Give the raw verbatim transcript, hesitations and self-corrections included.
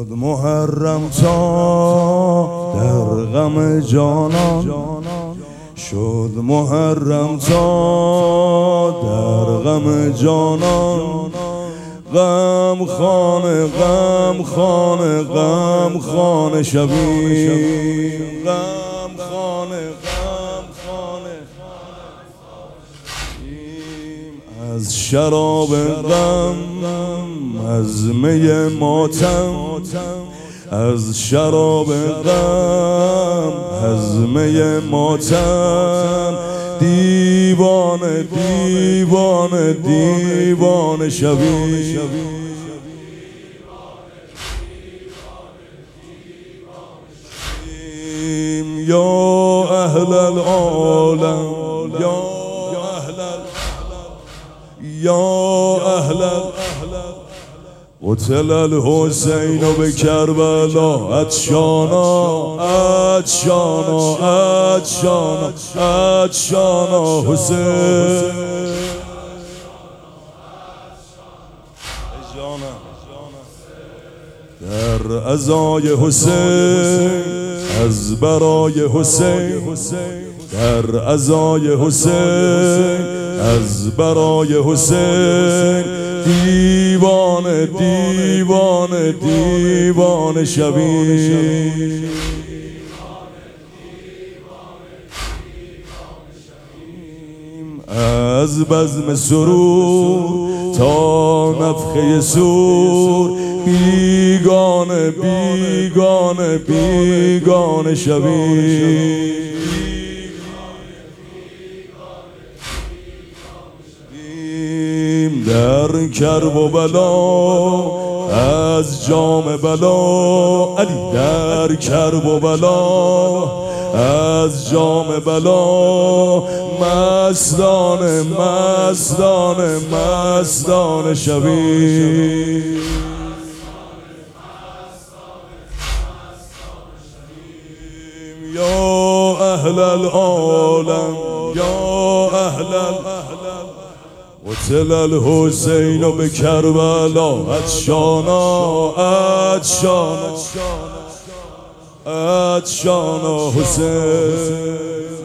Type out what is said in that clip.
شد محرم تا در غم جانان، شد محرم تا در غم جانان. غم خانه غم خانه غم خانه شویم، غم خانه غم خانه از شراب غم، از می ماتم، از شراب غم، از می ماتم. دیوانه دیوانه دیوانه شویم، یا اهل العالم، یا اهل یا اهل قتل الحسین بکربلا عطشانا عطشانا عطشانا عطشانا حسین. در عزای حسین از برای حسین، در عزای حسین از برای حسین. دیوانه دیوانه دیوانه شویم، از بزم سرور تا نفخه صور. بیگانه بیگانه بیگانه شویم، در کرب و بلا از جام بلا. علی در کرب و بلا از جام بلا. مستانه مستانه مستانه شویم، یا اهل العالم، یا اهل قتل الحسین بکربلا عطشانا عطشانا عطشانا حسین.